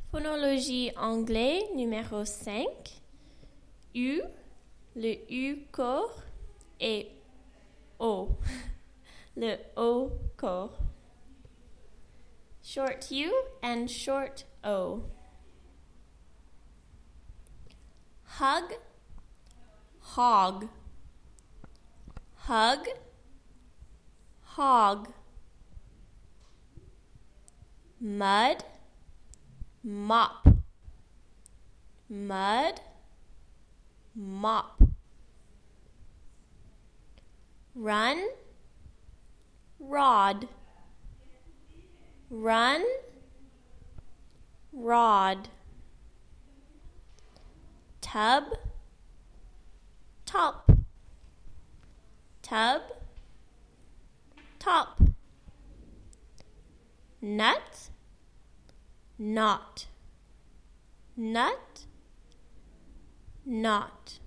Phonologie anglais numéro 5. U, le U court et O, le O court. Short U and short O. Hug, hog. Hug, hog. Mud, mop. Mud, mop. Run, rod. Run, rod. Tub, top. Tub, top. Nut, knot. Nut, knot.